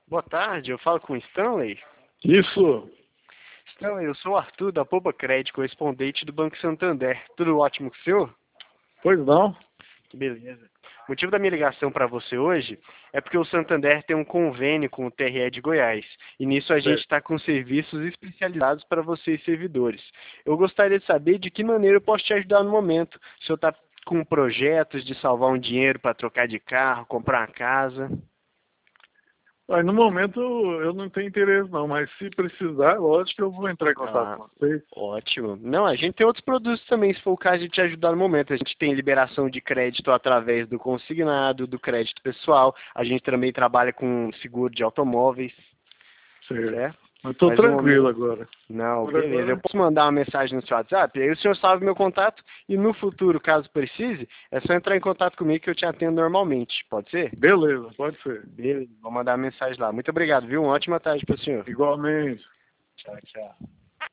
Boa tarde, eu falo com o Stanley. Isso, Stanley, eu sou o Arthur da Poupa Crédito, correspondente do Banco Santander. Tudo ótimo com o senhor? pois não. Que beleza. O motivo da minha ligação para você hoje é porque o Santander tem um convênio com o TRE de Goiás. E nisso a gente Certo. está com serviços especializados para vocês servidores. Eu gostaria de saber de que maneira eu posso te ajudar no momento. O senhor está com projetos de salvar um dinheiro para trocar de carro, comprar uma casa? Mas no momento eu não tenho interesse não, mas se precisar, lógico que eu vou entrar em contato Ah, com vocês. ótimo. Não, a gente tem outros produtos também, se for o caso de te ajudar no momento. A gente tem liberação de crédito através do consignado, do crédito pessoal. A gente também trabalha com seguro de automóveis, Certo. certo? Mas estou Mas no tranquilo momento... agora. Não, Por beleza. Eu agora, posso mandar uma mensagem no seu WhatsApp, aí o senhor salve meu contato e no futuro, caso precise, é só entrar em contato comigo que eu te atendo normalmente. Pode ser? beleza, pode ser. Beleza, vou mandar uma mensagem lá. Muito obrigado, viu? Uma ótima tarde para o senhor. Igualmente. Tchau, tchau.